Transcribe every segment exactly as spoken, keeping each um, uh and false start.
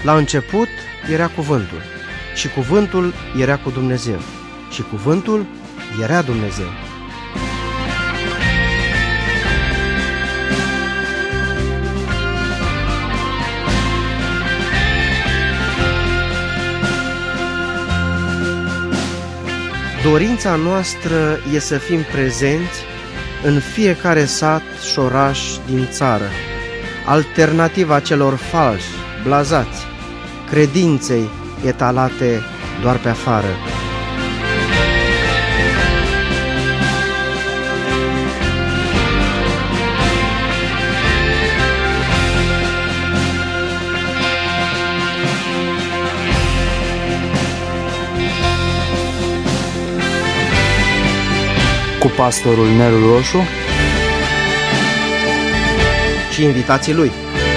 La început era cuvântul și cuvântul era cu Dumnezeu și cuvântul era Dumnezeu. Dorința noastră e să fim prezenți în fiecare sat și oraș din țară, alternativa celor falși, blazați, credinței etalate doar pe afară. Cu pastorul Nelu Roșu și invitații lui.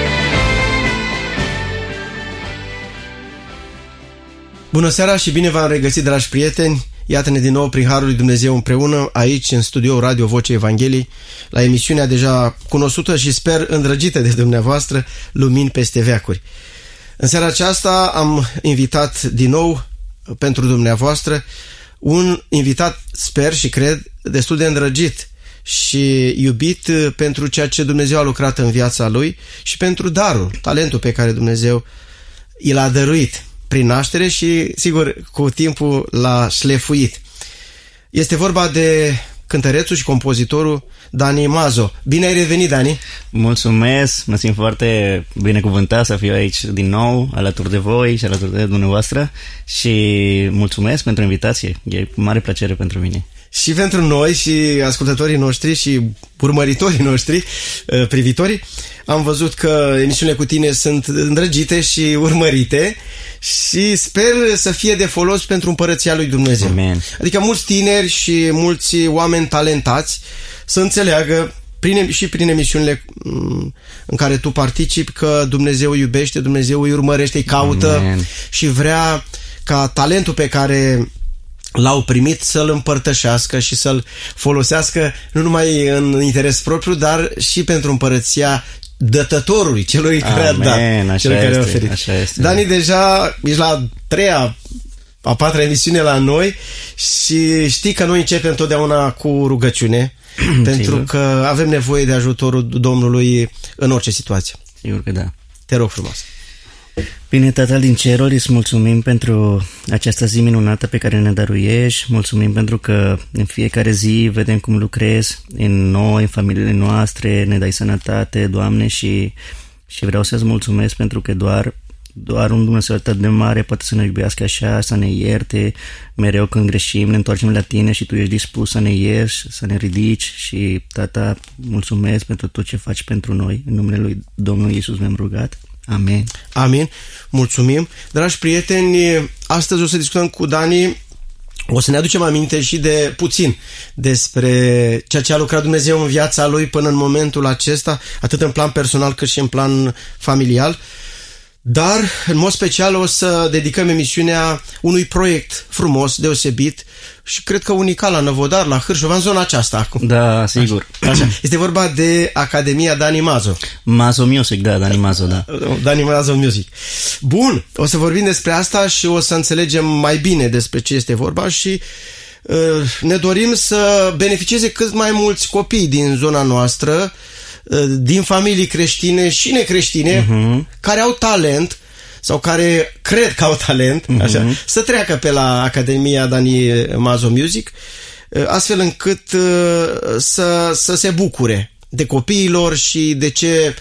Bună seara și bine v-am regăsit, dragi prieteni! Iată-ne din nou prin Harul lui Dumnezeu împreună aici în studioul Radio Vocea Evangheliei la emisiunea deja cunoscută și sper îndrăgită de dumneavoastră, Lumini peste veacuri. În seara aceasta am invitat din nou pentru dumneavoastră un invitat, sper și cred, destul de îndrăgit și iubit pentru ceea ce Dumnezeu a lucrat în viața lui și pentru darul, talentul pe care Dumnezeu i l-a dăruit prin naștere și, sigur, cu timpul l-a șlefuit. Este vorba de cântărețul și compozitorul Dani Mazo. Bine ai revenit, Dani! Mulțumesc, mă simt foarte binecuvântat să fiu aici din nou, alături de voi și alături de dumneavoastră și mulțumesc pentru invitație, e mare plăcere pentru mine. Și pentru noi și ascultătorii noștri și urmăritorii noștri, privitorii, am văzut că emisiunile cu tine sunt îndrăgite și urmărite și sper să fie de folos pentru împărăția lui Dumnezeu. Amen. Adică mulți tineri și mulți oameni talentați să înțeleagă prin, și prin emisiunile în care tu participi că Dumnezeu iubește, Dumnezeu îi urmărește, îi caută. Amen. Și vrea ca talentul pe care l-au primit să-l împărtășească și să-l folosească nu numai în interes propriu, dar și pentru împărăția dătătorului, celui care a dat, așa celui care a este, oferit. Așa este. Dani, deja ești la treia, a patra emisiune la noi și știi că noi începem întotdeauna cu rugăciune pentru că avem nevoie de ajutorul Domnului în orice situație. Sigur că da. Te rog frumos. Bine, Tatăl din ceruri, îți mulțumim pentru această zi minunată pe care ne dăruiești, mulțumim pentru că în fiecare zi vedem cum lucrezi în noi, în familiile noastre, ne dai sănătate, Doamne, și, și vreau să-ți mulțumesc pentru că doar, doar un Dumnezeu atât de mare poate să ne iubească așa, să ne ierte mereu când greșim, ne întoarcem la tine și tu ești dispus să ne ierți, să ne ridici și, Tata, mulțumesc pentru tot ce faci pentru noi, în numele lui Domnului Iisus ne-am rugat. Amin. Amin. Mulțumim. Dragi prieteni, astăzi o să discutăm cu Dani, o să ne aducem aminte și de puțin despre ceea ce a lucrat Dumnezeu în viața lui până în momentul acesta, atât în plan personal cât și în plan familial. Dar, în mod special, o să dedicăm emisiunea unui proiect frumos, deosebit și cred că unical la Năvodar, la Hârșova, în zona aceasta acum. Da, sigur. Așa. Așa. Este vorba de Academia Dani Mazo. Mazo Music, da, Dani Mazo, da. Dani Mazo Music. Bun, o să vorbim despre asta și o să înțelegem mai bine despre ce este vorba și uh, ne dorim să beneficieze cât mai mulți copii din zona noastră, din familii creștine și necreștine, uh-huh. care au talent sau care cred că au talent, uh-huh. așa, să treacă pe la Academia Dani Mazo Music, astfel încât să, să se bucure de copiilor și de ce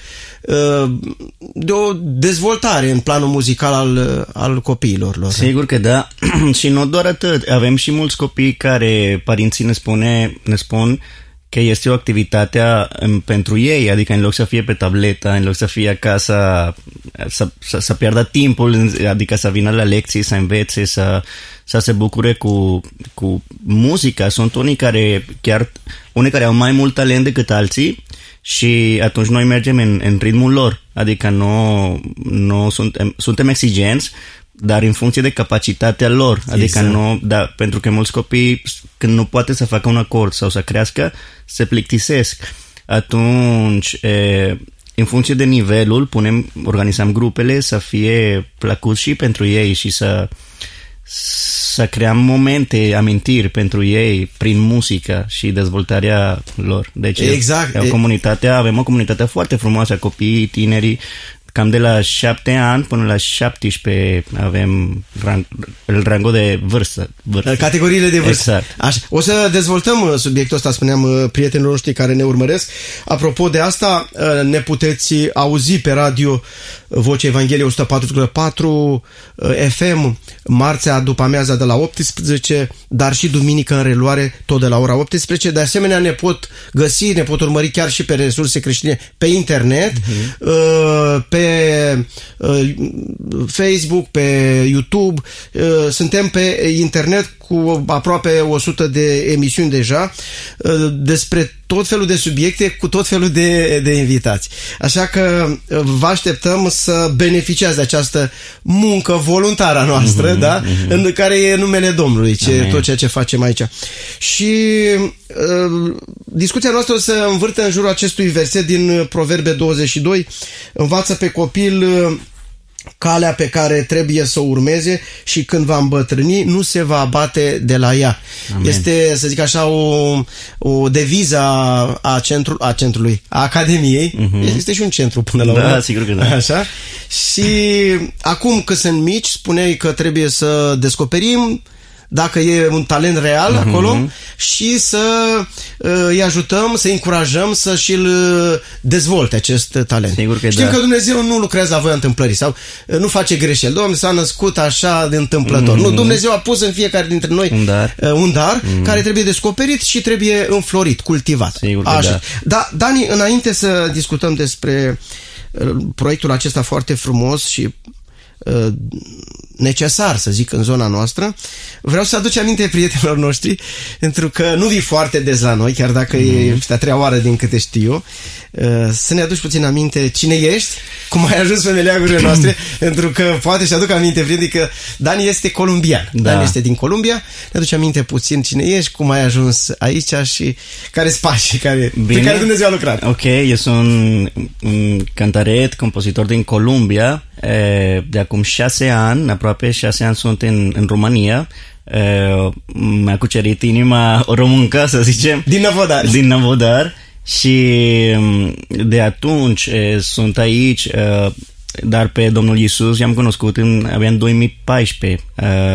de o dezvoltare în planul muzical al, al copiilor lor. Sigur că da. Și nu doar atât, avem și mulți copii care părinții ne, spune, ne spun că este o activitate pentru ei, adică în loc să fie pe tabletă, în loc să fie acasă, să, să, să pierdă timpul, adică să vină la lecții, să învețe, să, să se bucure cu, cu muzica. Sunt unii care chiar, unii care au mai mult talent decât alții și atunci noi mergem în, în ritmul lor, adică nu, nu suntem, suntem exigenți, dar în funcție de capacitatea lor, adică exact. nu, da, pentru că mulți copii când nu poate să facă un acord sau să crească, se plictisesc. Atunci e, în funcție de nivelul, punem, organizăm grupele să fie plăcut și pentru ei și să să creăm momente, amintiri pentru ei prin muzică și dezvoltarea lor. Deci exact. o comunitate, avem o comunitate foarte frumoasă, copiii, tinerii, cam de la șapte ani până la șaptesprezece avem rang, el rangul de vârstă, vârstă. Categoriile de vârstă. Exact. Așa. O să dezvoltăm subiectul ăsta, spuneam prietenilor noștri care ne urmăresc. Apropo de asta, ne puteți auzi pe radio Vocea Evangheliei o sută patru virgulă patru F M, marțea după amiaza de la optsprezece, dar și duminică în reluare tot de la ora optsprezece. De asemenea ne pot găsi, ne pot urmări chiar și pe resurse creștine pe internet, uh-huh. pe Facebook, pe YouTube. Suntem pe internet cu aproape o sută de emisiuni deja despre tot felul de subiecte cu tot felul de, de invitați. Așa că vă așteptăm să beneficiați de această muncă voluntară a noastră, mm-hmm, da? Mm-hmm. În care e numele Domnului, ce, tot ceea ce facem aici. Și uh, discuția noastră o să învârte în jurul acestui verset din Proverbe douăzeci și doi. Învață pe copil uh, calea pe care trebuie să o urmeze și când va îmbătrâni nu se va abate de la ea. Amen. Este, să zic așa, o, o deviză a, a, centru, a centrului, a Academiei. Uh-huh. Este și un centru până la urmă. Da, sigur că da. Așa. Și acum că sunt mici, spuneai că trebuie să descoperim dacă e un talent real uh-huh. acolo și să uh, îi ajutăm, să îi încurajăm să și-l dezvolte acest talent. Sigur că Știm da. că Dumnezeu nu lucrează la voia întâmplării sau uh, nu face greșeli. Domnul s-a născut așa de întâmplător. Uh-huh. Nu, Dumnezeu a pus în fiecare dintre noi un dar, uh, un dar uh-huh. care trebuie descoperit și trebuie înflorit, cultivat. Sigur că așa. da. Da, Dani, înainte să discutăm despre uh, proiectul acesta foarte frumos și necesar, să zic, în zona noastră, vreau să aduc aminte prietenilor noștri, pentru că nu vii foarte des la noi, chiar dacă mm. e a treia oară din câte știu eu, să ne aduci puțin aminte cine ești, cum ai ajuns pe meleagurile noastre, pentru că poate și aduc aminte prietenii că Dani este colombian. Da. Dani este din Columbia. Ne aduci aminte puțin cine ești, cum ai ajuns aici și care-s pașii care, pe care Dumnezeu a lucrat. Ok, eu sunt un, un cantaret, compozitor din Columbia. De acum șase ani, aproape șase ani sunt în, în România. Mi-a cucerit inima o româncă, să zicem. Din Năvodar. Din Năvodar. Și de atunci sunt aici, dar pe Domnul Iisus i-am cunoscut în, abia în două mii paisprezece.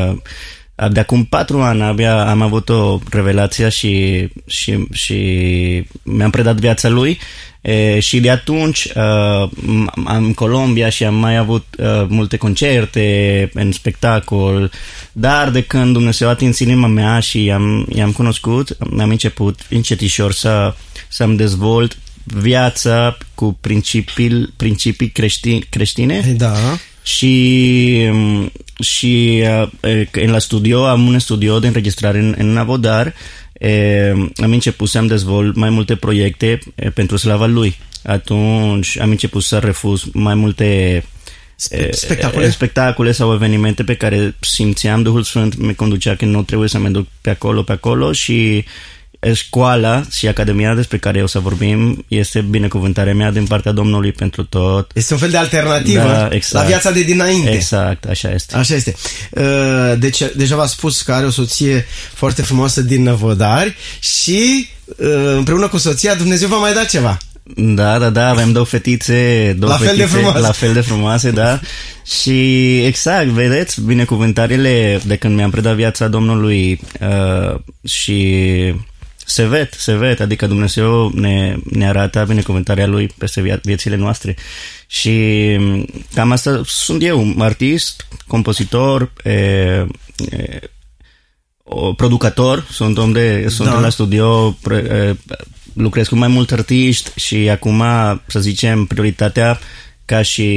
De acum patru ani abia am avut o revelație și, și, și mi-am predat viața lui. E, și de atunci uh, am în Colombia și am mai avut uh, multe concerte în spectacol, dar de când Dumnezeu a atins inima mea și i-am, i-am cunoscut, am început încetișor să, să-mi dezvolt viața cu principii, principii creștine, creștine. Da. Și, și uh, în la studio, am un studio de înregistrare în, în Năvodar. E, am început să-mi dezvolt mai multe proiecte e, pentru slava lui. Atunci am început să refuz mai multe Spe- spectacole. spectacole sau evenimente pe care simțeam Duhul Sfânt mi conducea că nu trebuie să mă duc pe acolo, pe acolo și școala și academia despre care o să vorbim este binecuvântarea mea din partea Domnului pentru tot. Este un fel de alternativă da, exact. la viața de dinainte. Exact, așa este. Așa este. Deci, deja v-a spus că are o soție foarte frumoasă din Năvodari și împreună cu soția Dumnezeu va mai da ceva. Da, da, da, avem două fetițe, două la fetițe, fel de frumoase. La fel de frumoase, da. Și exact, vedeți, binecuvântările de când mi-am predat viața Domnului uh, și se ved, se ved, adică Dumnezeu ne, ne arată binecuvântarea Lui peste via- viețile noastre. Și cam asta sunt eu, artist, compozitor, e, e, producător, sunt om de, sunt da. la studio, e, lucrez cu mai mulți artiști și acum, să zicem, prioritatea ca și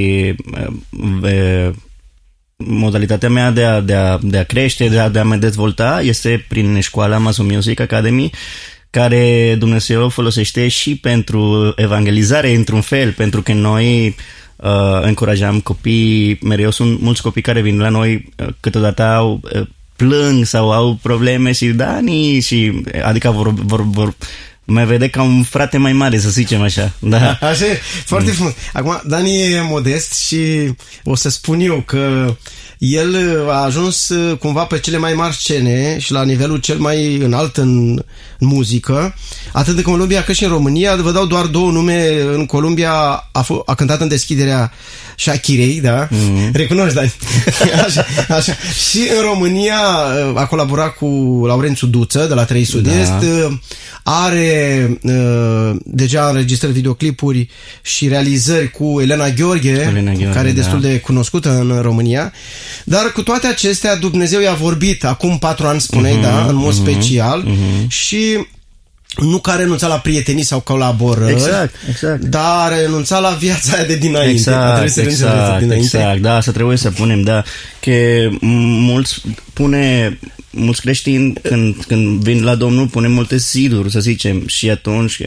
e, modalitatea mea de a, de a, de a crește, de a, de a mă dezvolta este prin școala Amazon Music Academy, care Dumnezeu folosește și pentru evangelizare într-un fel, pentru că noi uh, încurajăm copii, mereu sunt mulți copii care vin la noi, uh, câteodată au uh, plâng sau au probleme și Dani, și, adică vor, vor, vor, mai vede ca un frate mai mare, să zicem așa. Da. Așa e, foarte frumos. Acum, Dani e modest și o să spun eu că el a ajuns cumva pe cele mai mari scene și la nivelul cel mai înalt în, în muzică, atât în Columbia cât și în România. Vă dau doar două nume. În Columbia a, f- a cântat în deschiderea Shakirei, da? Mm-hmm. Recunoști, Dani? Așa, așa. Și în România a colaborat cu Laurențiu Duță de la trei Sud-Est. Da. Are uh, deja înregistrări videoclipuri și realizări cu Elena Gheorghe, Elena Gheorghe care e destul da. de cunoscută în România. Dar cu toate acestea, Dumnezeu i-a vorbit acum patru ani, spuneai, uh-huh, da, în mod uh-huh, special uh-huh. și nu că a renunțat la prietenii sau colaborări, exact, exact. dar a renunțat la viața aia de dinainte. Exact, să exact, dinainte. exact, da, să trebuie să punem, da, că mulți pune, mulți creștini când, când vin la Domnul pune multe ziduri, să zicem, și atunci,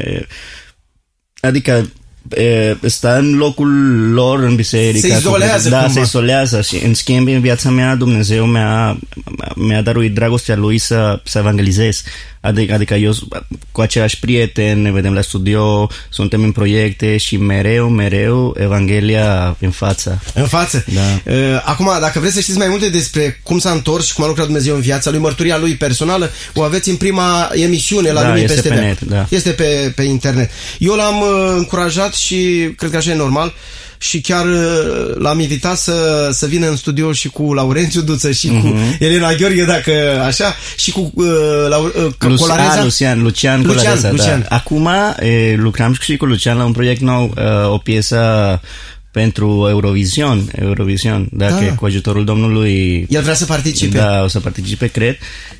adică E, sta în locul lor în biserică, se izolează da, cumva. se izolează și în schimb în viața mea Dumnezeu mi-a, mi-a dăruit dragostea Lui să, să evangelizez, adică, adică eu cu același prieten ne vedem la studio, suntem în proiecte și mereu, mereu Evanghelia în față. În față? Da. Acum, dacă vreți să știți mai multe despre cum s-a întors și cum a lucrat Dumnezeu în viața lui, mărturia lui personală, o aveți în prima emisiune la da, Lumii este Peste pe Veac. net, da. Este pe, pe internet. Eu l-am încurajat și cred că așa e normal și chiar l-am invitat să, să vină în studio și cu Laurențiu Duță și uh-huh. cu Elena Gheorghe, dacă așa, și cu uh, uh, Colareza. A, Lucian, Lucian, Lucian, Colareza, Lucian. Da. Acum e, lucrăm și cu Lucian la un proiect nou, uh, o piesă pentru Eurovision, Eurovision, dacă da. cu ajutorul Domnului el vrea să participe. Da, o să participe, cred.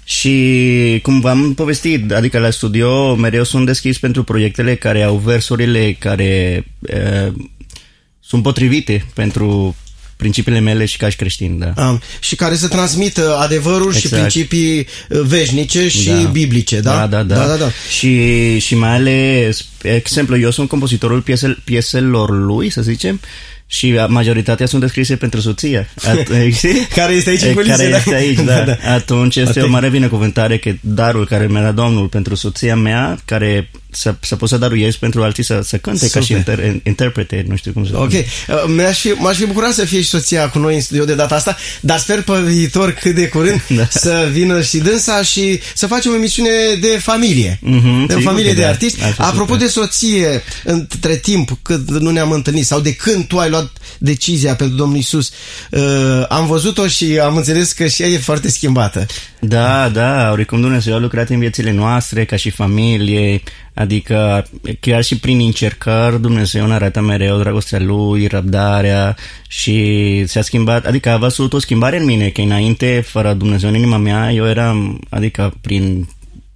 Și cum v-am povestit, adică la studio mereu sunt deschis pentru proiectele care au versurile care uh, sunt potrivite pentru principiile mele și ca și creștin, da. Um, și care să transmită adevăruri exact. și principii veșnice și da. biblice, da? Da, da, da. da, da, da. Și, și mai ales, exemplu, eu sunt compozitorul piesel, pieselor lui, să zicem, și majoritatea sunt descrise pentru soția. At- care este aici în culise, Care da? este aici, da. da. Atunci este okay. o mare binecuvântare că darul care mi-a dat Domnul pentru soția mea, care să, să pot să daruiesc pentru alții să, să cânte Super. ca și inter, interprete, nu știu cum să Ok. Uh, m-aș fi, m-aș fi bucurat să fie și soția cu noi în studio de data asta, dar sper pe viitor cât de curând da. să vină și dânsa și să facem o emisiune de familie. Mm-hmm, de o familie de da. artiști. Apropo super. de soție, între timp cât nu ne-am întâlnit sau de când tu ai luat decizia pentru Domnul Iisus, uh, am văzut-o și am înțeles că și ea e foarte schimbată. Da, da, oricum Dumnezeu a lucrat în viețile noastre ca și familie, adică chiar și prin încercări Dumnezeu ne arată mereu dragostea Lui, răbdarea și s-a schimbat, adică a văzut o schimbare în mine, că înainte, fără Dumnezeu în inima mea, eu eram, adică prin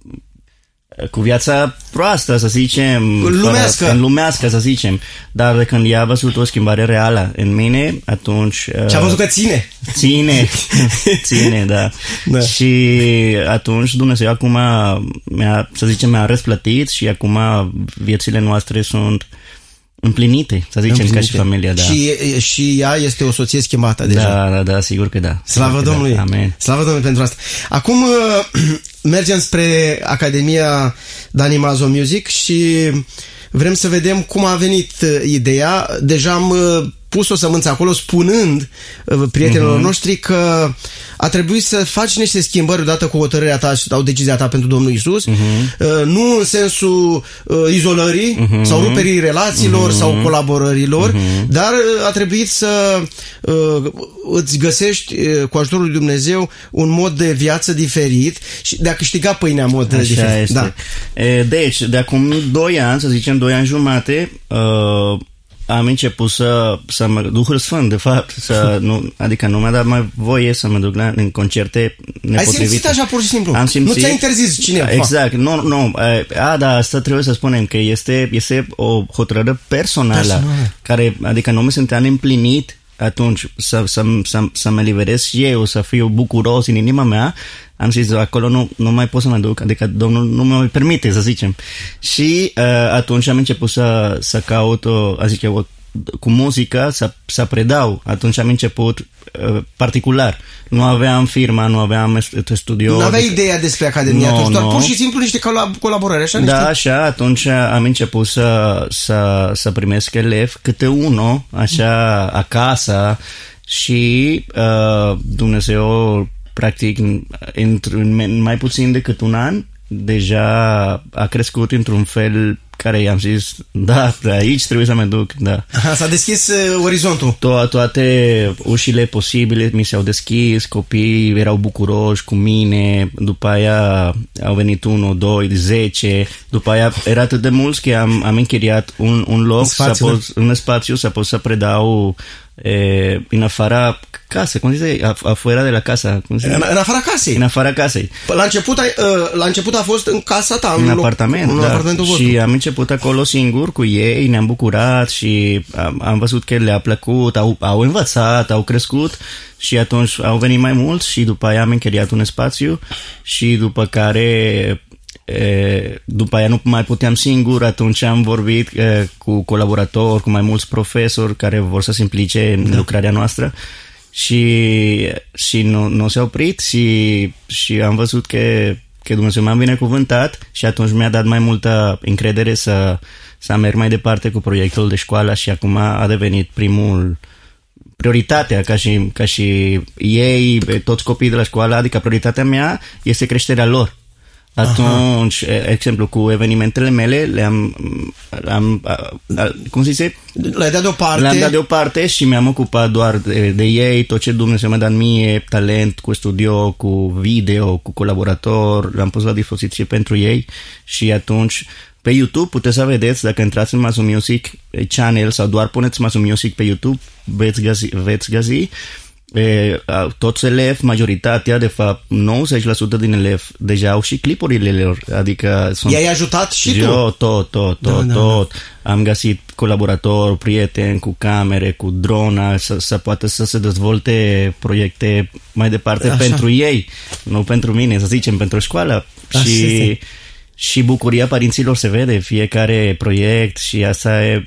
cu viața proastă, să zicem, lumească. Fără, lumească, să zicem, dar de când ea a văzut o schimbare reală în mine, atunci și a văzut că ține ține, ține, da. da și atunci Dumnezeu acum mi-a, să zicem, mi-a răsplătit și acum viețile noastre sunt împlinite, să zicem, împlinite. Ca și familia, da. Și, și ea este o soție schimbată deja. Da, da, da, sigur că da. Slavă Domnului. Da. Amen. Slavă Domnului pentru asta. Acum mergem spre Academia Dani Mazo Music și vrem să vedem cum a venit ideea. Deja am pus o sămânță acolo spunând prietenilor uh-huh. noștri că a trebuit să faci niște schimbări odată cu hotărârea ta sau decizia ta pentru Domnul Iisus, uh-huh. nu în sensul uh, izolării uh-huh. sau ruperii relațiilor uh-huh. sau colaborărilor, uh-huh. dar a trebuit să uh, îți găsești uh, cu ajutorul lui Dumnezeu un mod de viață diferit și de a câștiga pâinea în mod Așa diferit. Este. Da. Deci, de acum doi ani, să zicem doi ani jumate, uh, am început să, să mă, Duhul Sfânt, de fapt, să, nu, adică nu mi-a dat mai voie să mă duc la, în concerte nepotrivite. Ai simțit așa pur și simplu? Am simțit, nu ți-a interzis cineva? Exact, nu, nu, a, da, asta trebuie să spunem, că este, este o hotărâre personală, personală, care, adică nu mi simțeam împlinit atunci să, să, să, să mă eliberez și eu, să fiu bucuros în inima mea. Am zis, acolo nu, nu mai pot să mă duc, adică Domnul nu mă permite, să zicem. Și uh, atunci am început să, să caut, o, a zic eu, o cu muzica să, să predau. Atunci am început uh, particular. Nu aveam firma, nu aveam studio. Nu aveai ideea despre Academia, no, atunci, doar no. pur și simplu niște colaborări, așa? Da, niște... așa, atunci am început să, să, să primesc elevi, câte unul, așa, acasă și uh, Dumnezeu, practic, în mai puțin decât un an, deja a crescut într-un fel care i-am zis, da, de aici trebuie să mă duc, da. Aha, s-a deschis uh, orizontul. To- toate ușile posibile mi s-au deschis, copiii erau bucuroși cu mine, după aia au venit unu, doi, zece, după aia era atât de mulți că am, am închiriat un, un loc, spațiu, să pot, un spațiu să pot să predau e, în afara casă, cum zice, afuera de la casa. Cum zice? În, în afara casei. În afara casei. La început, ai, la început a fost în casa ta. În, în apartament, loc, da. În apartamentul vostru. Și am început acolo singur cu ei, ne-am bucurat și am, am văzut că le-a plăcut, au, au învățat, au crescut și atunci au venit mai mulți și după aia am închiriat un spațiu și după care... E, după aia nu mai puteam singur, atunci am vorbit e, cu colaboratori, cu mai mulți profesori care vor să se implice în da. lucrarea noastră și, și nu, nu s-a oprit și, și am văzut că, că Dumnezeu m-a binecuvântat și atunci mi-a dat mai multă încredere să, să merg mai departe cu proiectul de școală și acum a devenit primul prioritatea ca și, ca și ei, toți copiii de la școală, adică prioritatea mea este creșterea lor. Atunci, Aha. exemplu, cu evenimentele mele, le-am, le-am cum se zice? Le-ai dat deoparte. Le-am dat deoparte și mi-am ocupat doar de, de ei, tot ce Dumnezeu mi-a dat mie, talent, cu studio, cu video, cu colaborator, l-am pus la dispoziție pentru ei și atunci, pe YouTube puteți să vedeți, dacă intrați în Mazu Music channel sau doar puneți Mazu Music pe YouTube, veți găsi, veți găsi E, toți elevi, majoritatea, de fapt nouăzeci la sută din elevi deja au și clipurile lor, adică sunt... I-ai ajutat și eu, tu? tot, tot, tot, da, tot. Da, da. Am găsit colaboratori, prieteni cu camere, cu drona, să, să poată să se dezvolte proiecte mai departe. Așa. Pentru ei, nu pentru mine, să zicem, pentru școală. Așa și, este. Și bucuria părinților se vede, fiecare proiect și asta e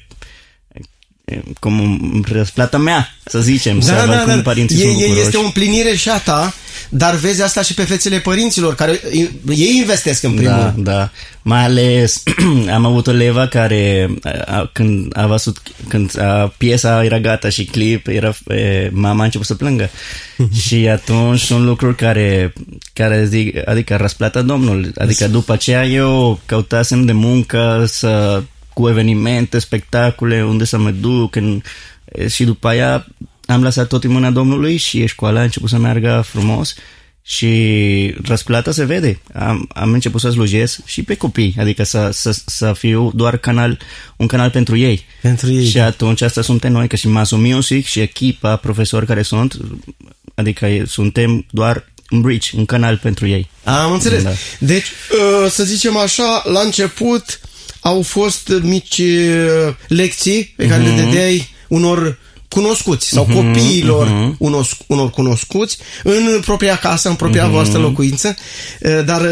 cum răsplata mea, să zicem, da, să da, văd da, cum da. părinții e, sunt bucuroși. Este o împlinire și a ta, dar vezi asta și pe fețele părinților, care ei investesc în primul Da, rând. da. Mai ales am avut o leva care a, când a văzut, când a, piesa era gata și clip, era, e, mama a început să plângă. Și atunci sunt lucruri care, care zic, adică răsplata Domnului. Adică după aceea eu căutasem de muncă să cu evenimente, spectacole, unde să mă duc în, și după aia am lăsat tot în mâna Domnului și școala a început să meargă frumos și răsplata se vede. Am, am început să slujesc și pe copii, adică să, să, să fiu doar canal, un canal pentru ei. Pentru ei. Și atunci asta suntem noi, că și Mazu Music și echipa, profesori care sunt, adică suntem doar un bridge, un canal pentru ei. Am înțeles. Da. Deci, să zicem așa, la început au fost mici lecții pe care mm-hmm. le dădeai unor cunoscuți sau mm-hmm, copiilor mm-hmm. unor, unor cunoscuți în propria casă, în propria mm-hmm. voastră locuință, dar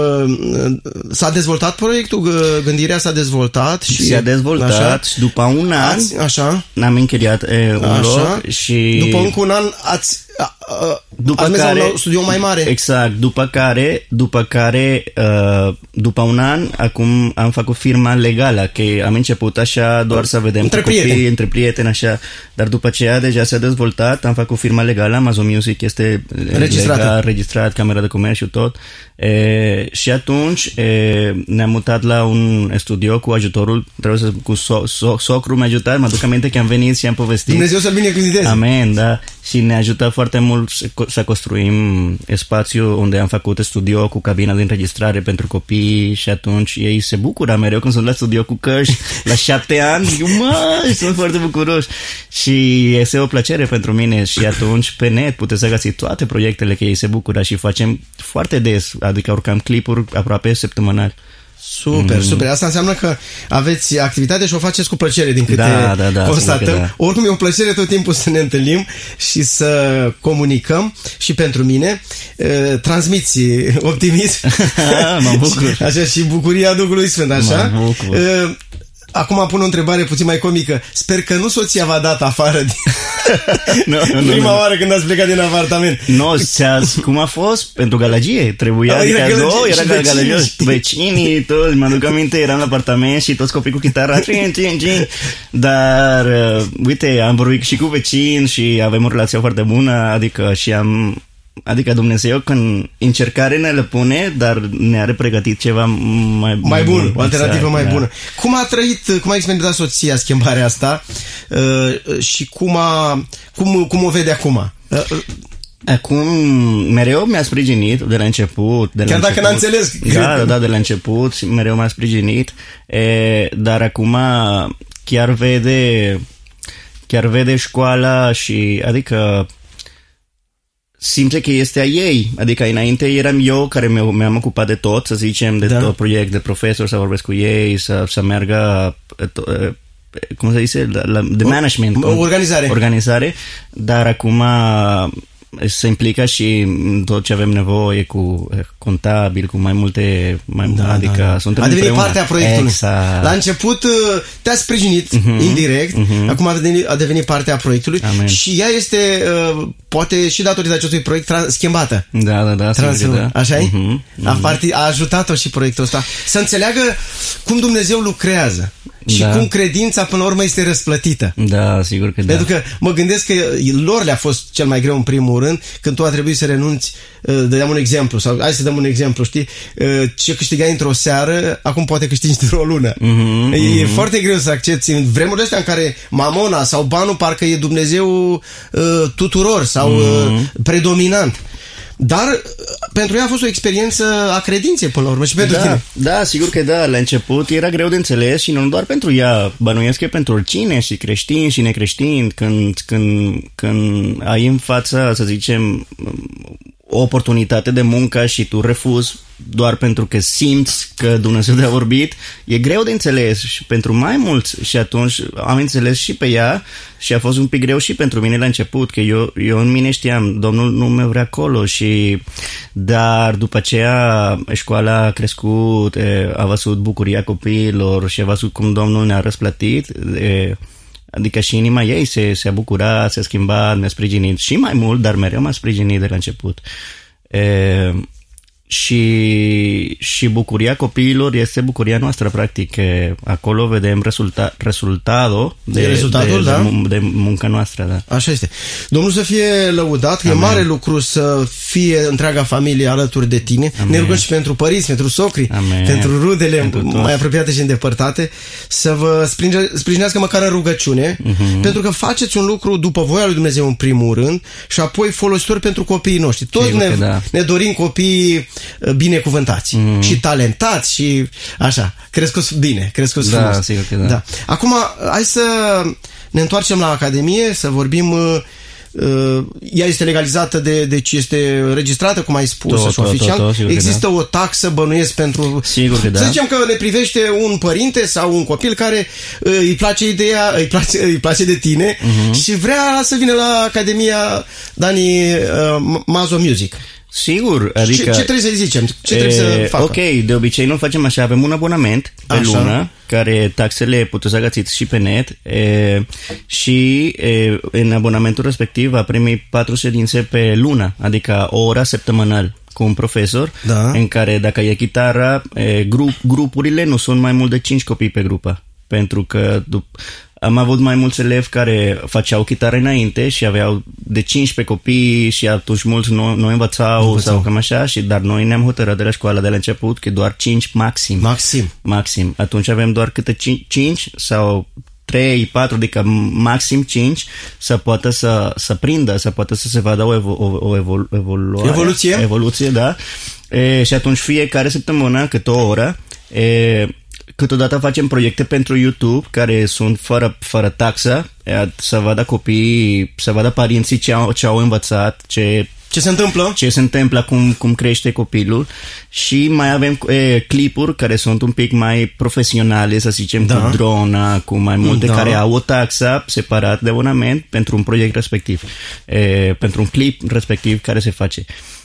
s-a dezvoltat proiectul, gândirea s-a dezvoltat și s-a dezvoltat așa, și după un an ați, așa, ne-am închiriat e, un așa, loc și după încă un an ați după ați care, mers la un studio mai mare. Exact, după care după care uh, după un an acum am făcut firma legală, că am început așa doar să vedem între copii, prieteni. între prieteni așa, dar după aceea deja s-a dezvoltat, am făcut firma legală, Mazu Music este legal, registrat, camera de comerț și tot. E, și atunci e, ne-am mutat la un studio cu ajutorul, trebuie să cu so, so, socru mi-a ajutat, mă aduc aminte că am venit și am povestit. Dumnezeu să-l binecuvânteze. Amen, da. Și ne-a ajutat foarte mult să construim spațiu unde am făcut studio cu cabina de înregistrare pentru copii și atunci ei se bucură mereu când sunt la studio cu căști la șapte ani, zic, măi, sunt foarte bucuroși și este o plăcere pentru mine și atunci pe net puteți să găsiți toate proiectele că ei se bucură și facem foarte des, adică urcăm clipuri aproape săptămânal. Super, mm. super. Asta înseamnă că aveți activitate și o faceți cu plăcere, din câte da, da, da, constatăm. Da. Oricum e o plăcere tot timpul să ne întâlnim și să comunicăm și pentru mine transmiți optimism mă bucur. Așa și bucuria Duhului Sfânt, așa. Mă bucur. acum pun o întrebare puțin mai comică. Sper că nu soția v-a dat afară din... no, no, prima no, no. oară când ați plecat din apartament. Nu, no, cum a fost? Pentru galagie. Trebuia, A, era adică, galagie, era și galagie. vecinii. Vecinii, toți, mă aduc aminte, eram în apartament și toți copii cu chitară, cin, cin, cin. Dar, uh, uite, am vorbit și cu vecini și avem o relație foarte bună, adică și am... Adică Dumnezeu când încercare ne le pune, dar ne are pregătit ceva mai, mai bun, bun, o alternativă exact, mai da. bună. Cum a trăit, cum a experimentat soția schimbarea asta uh, și cum, a, cum, cum o vede acum? Uh, Acum, mereu mi-a sprijinit de la început. De la Chiar dacă început. n-a înțeles. Da, da, de la început, mereu m-a sprijinit. E, dar acum chiar vede, chiar vede școala și, adică, simte că este a ei. Adică înainte eram eu care mi-am ocupat de tot, să zicem, de da. tot proiect, de profesor, să vorbesc cu ei, să, să meargă, cum se zice, la, de management. O, organizare. Organizare, dar acum se implică și în tot ce avem nevoie cu contabil, cu mai multe, mai, da, adică da, da. suntem a devenit împreună. partea proiectului. Exact. La început te-a sprijinit uh-huh, indirect, uh-huh. acum a devenit, a devenit partea proiectului. Amen. Și ea este, uh, poate și datorită acestui proiect, trans- schimbată. Da, da, da. Trans- da. Așa-i? Uh-huh, uh-huh. A, parti- a ajutat-o și proiectul ăsta să înțeleagă cum Dumnezeu lucrează și da. cum credința până la urmă este răsplătită. Da, sigur că da. Pentru că mă gândesc că lor le-a fost cel mai greu în primul rând când tu a trebuit să renunți, dăm un exemplu, sau hai să dăm un exemplu, știi, ce câștigai într-o seară, acum poate câștigi într-o lună. Mm-hmm, e mm-hmm. foarte greu să accepti în vremurile astea în care mamona sau banul parcă e Dumnezeu uh, tuturor sau mm-hmm. uh, predominant. Dar pentru ea a fost o experiență a credinței până la urmă și pentru da, tine. Da, sigur că da, la început era greu de înțeles și nu doar pentru ea, bănuiesc că pentru oricine, și creștini și necreștini, când, când, când ai în față, să zicem, o oportunitate de muncă și tu refuzi doar pentru că simți că Dumnezeu te-a vorbit, e greu de înțeles și pentru mai mulți și atunci am înțeles și pe ea și a fost un pic greu și pentru mine la început, că eu, eu în mine știam, Domnul nu mă vrea acolo și dar după aceea școala a crescut, a văzut bucuria copiilor și a văzut cum Domnul ne-a răsplătit, adică și inima ei se, se-a bucurat, se-a schimbat, ne-a sprijinit și mai mult, dar mereu m-a sprijinit de la început. E, și, și bucuria copiilor este bucuria noastră, practic. Acolo vedem resulta, rezultatul de, rezultatul, de, da? de, de munca noastră. Da. Așa este. Domnul să fie lăudat, Amen. E mare lucru să fie întreaga familie alături de tine. Amen. Ne rugăm și pentru părinți, pentru socri, Amen. Pentru rudele pentru mai apropiate și îndepărtate, să vă sprijinească măcar în rugăciune, uh-huh. pentru că faceți un lucru după voia lui Dumnezeu în primul rând și apoi folositor pentru copiii noștri. Toți ne, da. ne dorim copii binecuvântați mm. și talentați și așa, crescuți bine, crescuți da, frumos. Sigur că da. Da. Acum, hai să ne întoarcem la Academie, să vorbim. Uh, ea este legalizată, de, deci este registrată, cum ai spus, tot, tot, oficial. Tot, tot, există da. O taxă, bănuiesc, pentru... Sigur că da. Să zicem că ne privește un părinte sau un copil care uh, îi place ideea, îi place, îi place de tine uh-huh. și vrea să vină la Academia Dani uh, Mazo Music. Sigur, adică... Ce, ce trebuie să-i zicem? Ce e, trebuie să facă? Ok, de obicei nu facem așa, avem un abonament pe așa. lună, care taxele puteți să găsiți și pe net e, și e, în abonamentul respectiv va primi patru ședințe pe lună, adică o oră săptămânal cu un profesor, da. În care dacă e chitară, e, grup, grupurile nu sunt mai mult de cinci copii pe grupă, pentru că dup- am avut mai mulți elevi care făceau chitară înainte și aveau de cincisprezece copii și atunci mulți nu, nu învățau, învățau sau cam așa, și, dar noi ne-am hotărât de la școală de la început că doar cinci maxim. Maxim. Maxim. Atunci avem doar câte cinci sau trei, patru, adică maxim cinci, să poată să, să prindă, să poată să se vadă o, evo, o, o evolu, evoluare, evoluție. Evoluție, da. E, și atunci fiecare săptămână, câte o oră, e, câteodată facem proiecte pentru YouTube care sunt fără, fără taxă, să vadă copiii, să vadă părinții ce au, ce au învățat, ce, ce se întâmplă, ce se întâmplă, cum, cum crește copilul, și mai avem e, clipuri care sunt un pic mai profesionale, să zicem, da. Cu drona, cu mai multe, da. Care au o taxă separat de abonament pentru un proiect respectiv, e, pentru un clip respectiv care se face.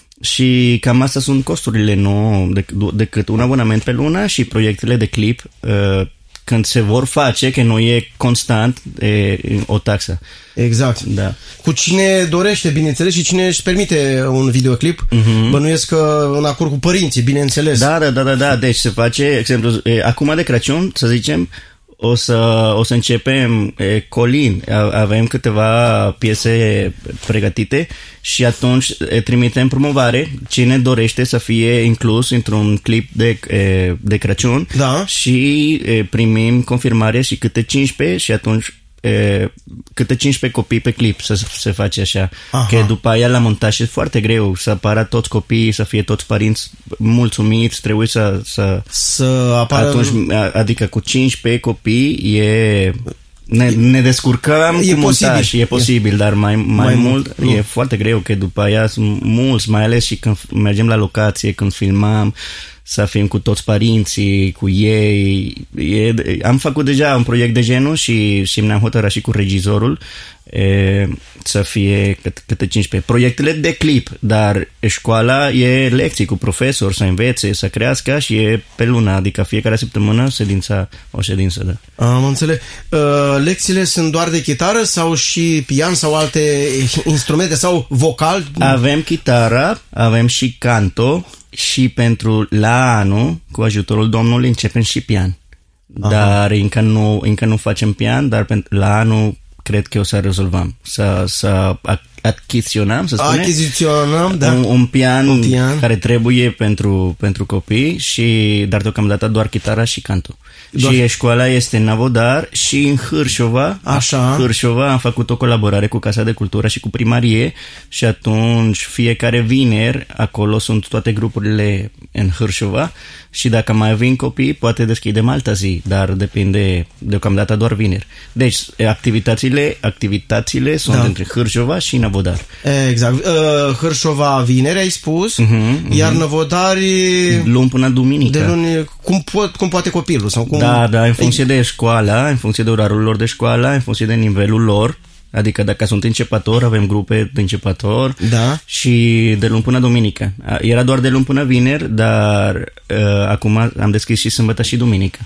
Și cam astea sunt costurile, nu decât un abonament pe lună și proiectele de clip uh, când se vor face, că nu e constant e, o taxă. Exact. Da. Cu cine dorește, bineînțeles, și cine își permite un videoclip, uh-huh. bănuiesc că în acord cu părinții, bineînțeles. Da, da, da, da, da. Deci se face, exemplu, e, acum de Crăciun, să zicem, o să, o să începem e, Colin, avem câteva piese pregătite și atunci e, trimitem promovare, cine dorește să fie inclus într-un clip de, e, de Crăciun, da. Și e, primim confirmare și câte cincisprezece și atunci e, câte cincisprezece copii pe clip să se face așa. Aha. Că după aia la montaj e foarte greu să apară toți copiii, să fie toți părinți mulțumiți, trebuie să să, să apară... Atunci, adică cu cincisprezece copii e... Ne, ne descurcăm e cu montaj, posibil. e posibil, e. Dar mai, mai, mai mult nu. E foarte greu, că după aia sunt mulți, mai ales și când mergem la locație, când filmăm, să fim cu toți părinții, cu ei. E, am făcut deja un proiect de genul și, și ne-am hotărât și cu regizorul e, să fie câte, câte cincisprezece proiectele de clip, dar școala e lecții cu profesor, să învețe, să crească și e pe lună, adică fiecare săptămână ședința, o ședință, da. Am înțeles. Uh, lecțiile sunt doar de chitară sau și pian sau alte instrumente sau vocal? Avem chitară, avem și canto și pentru la anul, cu ajutorul Domnului, începem și pian. Aha. Dar încă nu, încă nu facem pian, dar pentru la anul cred că o să rezolvăm. Să, să achiziționăm, să spune. Achiziționăm, da. Un, un, pian un pian care trebuie pentru, pentru copii, și, dar deocamdată doar chitara și canto. Doar... Și școala este în Navodar și în Hârșova. Așa. Hârșova am făcut o colaborare cu Casa de Cultură și cu primărie și atunci fiecare vineri acolo sunt toate grupurile în Hârșova și dacă mai vin copii poate deschidem altă zi, dar depinde, deocamdată doar vineri. Deci activitățile, activitățile sunt da. Între Hârșova și Navodar. Exact. Uh, Hârșova vineri ai spus, uh-huh, iar uh-huh. Navodar luni până duminică. De luni, cum, po- cum poate copilul sau cum... Da, da, în funcție de școală, în funcție de orarul lor de școală, în funcție de nivelul lor. Adică dacă sunt începători, avem grupe de începători, da. Și de luni până duminică. Era doar de luni până vineri, dar uh, acum am deschis și sâmbătă și duminică.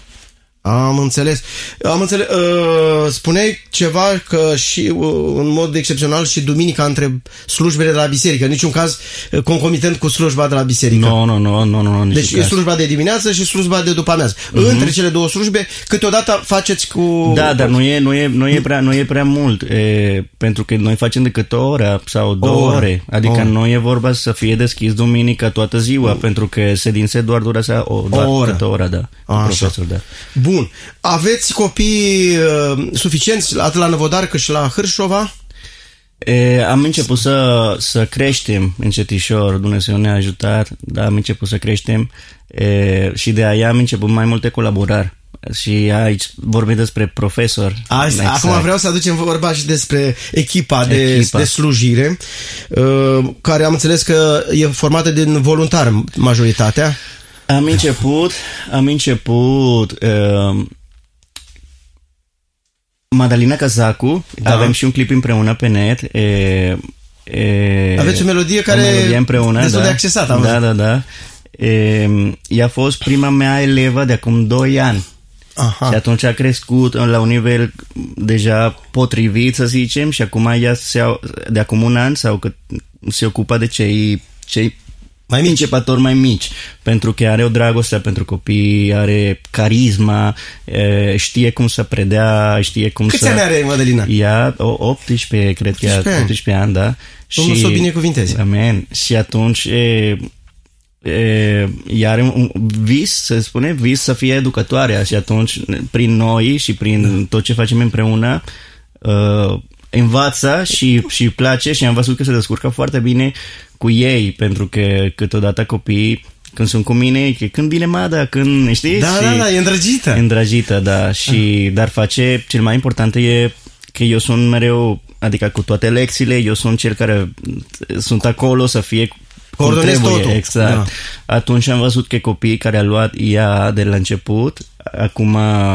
Am înțeles. Am înțeles. Uh, spuneai ceva că și uh, în mod excepțional și duminica între slujbele de la biserică. În niciun caz uh, concomitent cu slujba de la biserică. Nu, nu, nu, nu, nu. Deci e slujba de dimineață și slujba de după amiază. Uh-huh. Între cele două slujbe, câteodată faceți cu... Da, dar nu e, nu e, nu e, prea, nu e prea mult. E, pentru că noi facem decât o oră sau două ore. ore. Adică o nu e vorba să fie deschis duminica toată ziua, uh-huh. pentru că sedințe doar durează o, doar o oră. O oră, da. Profesor, da. Bun. Aveți copii uh, suficienți atât la Năvodar cât și la Hârșova? E, am început să, să creștem încetișor, Dumnezeu ne-a ajutat, dar am început să creștem e, și de aia am început mai multe colaborări. Și aici vorbim despre profesor. Azi, exact. Acum vreau să aducem vorba și despre echipa de, echipa. de slujire, uh, care am înțeles că e formată din voluntari majoritatea. Am început, am început uh, Madalina Cazacu, da. Avem și un clip împreună pe net. E, e, Aveți o melodie care e împreună, destul da. de accesată. Am da, da, da. E, ea a fost prima mea elevă de acum doi ani. Aha. Și atunci a crescut la un nivel deja potrivit, să zicem, și acum ea se, de acum un an sau că se ocupă de cei, cei mai mici, începători mai mici, pentru că are o dragoste pentru copii, are carisma, știe cum să predea, știe cum Câți să... Câți ani are Madalina? Ea, optsprezece, cred că ea, optsprezece ani, da. Domnul să o binecuvinteze. Amen. Și atunci e, e, ea are un vis, se spune, vis să fie educatoare, și atunci prin noi și prin da. Tot ce facem împreună uh, învață și, și place, și am văzut că se descurcă foarte bine cu ei, pentru că câteodată copiii când sunt cu mine, că când vine Mada, când, știi? Da, și da, da, e îndrăgită. Îndrăgită, da, și, ah. dar face, cel mai important e că eu sunt mereu, adică cu toate lecțiile, eu sunt cel care sunt acolo să fie cum trebuie. Totul. Exact. Da. Atunci am văzut că copiii care au luat ea de la început, acum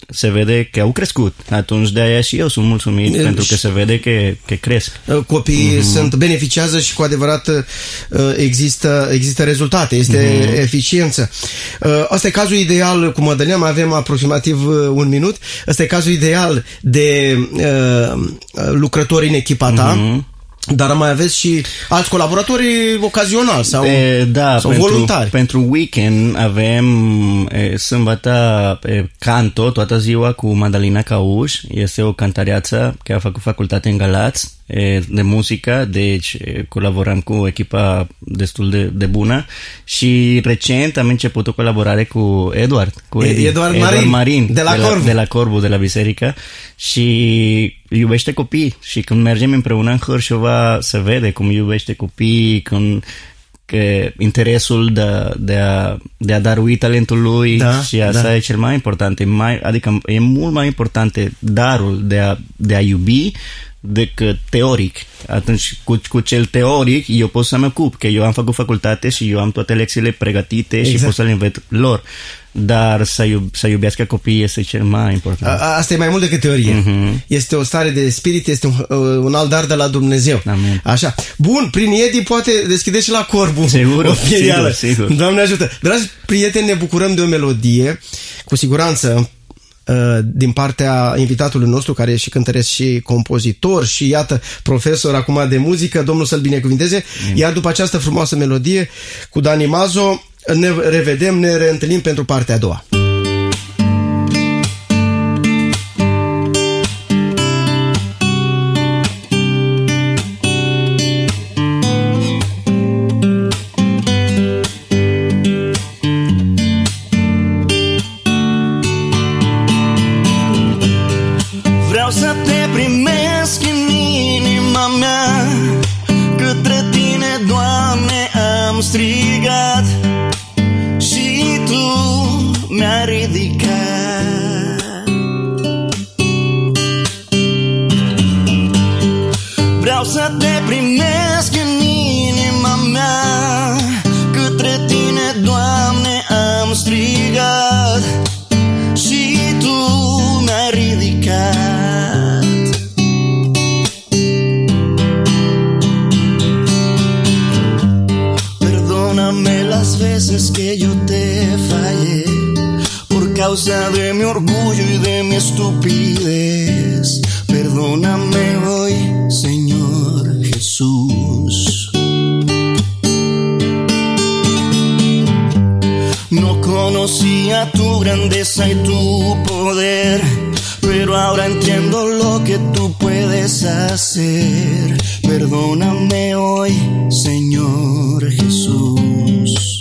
se vede că au crescut. Atunci de aia și eu sunt mulțumit, pentru că se vede că, că cresc. Copiii mm-hmm. sunt, beneficiază și cu adevărat există, există rezultate, este mm-hmm. eficiență. Asta e cazul ideal cu Mădălina, mai avem aproximativ un minut. Asta e cazul ideal de uh, lucrători în echipa ta. Mm-hmm. Dar mai aveți și alți colaboratori ocazionali sau, e, da, sau pentru, voluntari. Pentru weekend avem e, sâmbătă e, canto toată ziua cu Madalina Cauș. Este o cântăreață care a făcut facultate în Galați e, de muzică, deci e, colaborăm cu echipa destul de, de bună și recent am început o colaborare cu Eduard, cu Edi, Eduard, Eduard Marin, Marin de la, de, la, Corbu. de la Corbu, de la biserică, și iubește copii și când mergem împreună în Hârșova se vede cum iubește copii, când că interesul de, de, a, de a darui talentul lui, da, și asta da. e cel mai important, e mai, adică e mult mai important darul de a, de a iubi decât teoric. Atunci cu, cu cel teoric eu pot să mă ocup, că eu am făcut facultate și eu am toate lecțiile pregătite, exact, și pot să le învăț lor. Dar să, iub, să iubească copiii este cel mai important. A, asta e mai mult decât teorie. Mm-hmm. Este o stare de spirit, este un, un alt dar de la Dumnezeu. Amin. Așa. Bun, prin Edi poate deschide și la Corbu. Sigur, o filială. sigur, sigur. Doamne ajută. Dragi prieteni, ne bucurăm de o melodie, cu siguranță, din partea invitatului nostru, care e și cântăresc și compozitor și, iată, profesor acum de muzică. Domnul să-l binecuvinteze. Mm. Iar după această frumoasă melodie cu Dani Mazo ne revedem, ne reîntâlnim pentru partea a doua. Vreau să te primesc în inima mea, către tine, Doamne, am strigat și Tu mi-ai ridicat. Vreau să te primesc în inima mea, către tine, Doamne, am strigat și Tu mi-ai ridicat. Perdóname las veces que yo te fallé por causa de mi orgullo y de mi estupidez. Perdóname hoy, Señor Jesús. No conocía tu grandeza y tu poder, pero ahora entiendo lo que tú puedes hacer. Perdóname hoy, Señor Jesús.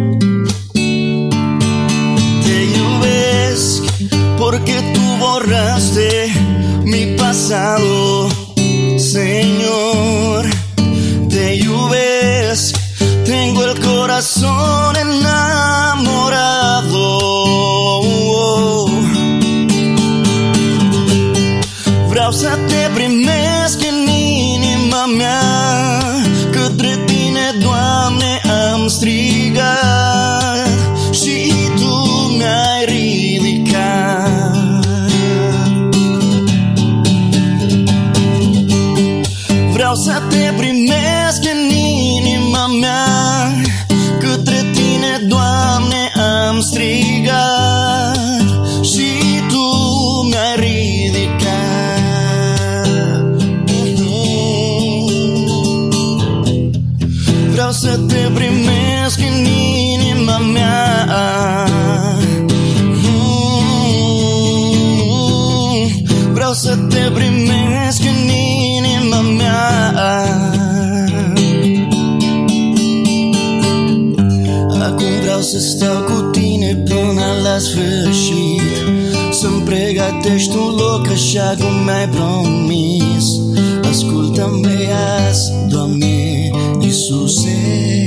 Te iubesc porque tú borraste mi pasado, Señor. Te iubesc, tengo el corazón enamorado. Vreau să te primesc în inima mea, către tine, Doamne, am strigat și Tu mi-ai ridicat. Vreau să te primesc în inima mea, către tine, Doamne, am strigat și Tu mi-ai ridicat. Vreau să te primesc în inima mea, vreau să te primesc în inima mea. Acum vreau să stau cu tine până la sfârșit, să-mi pregătești un loc așa cum mi-ai promis. Ascultă-mi azi, Doamne Iisuse.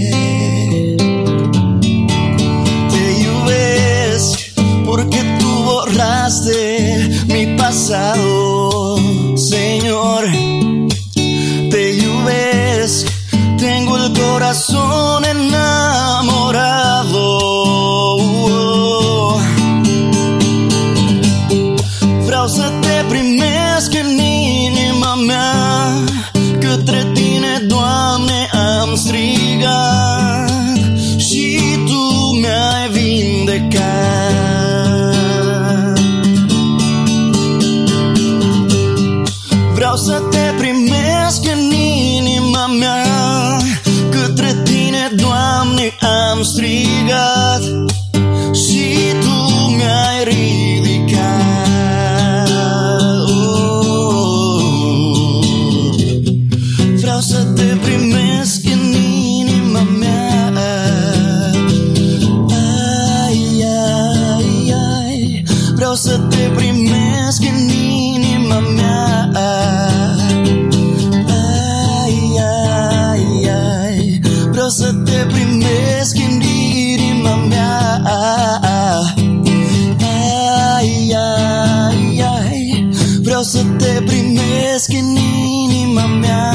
Te iubesc porque tú borraste mi pasado, Señor. Te iubesc, tengo el corazón enamorado. să te primesc în inima mea. Ai, ai, ai, vreau să te primesc în inima mea. Ai, ai, ai, vreau să te primesc în inima mea.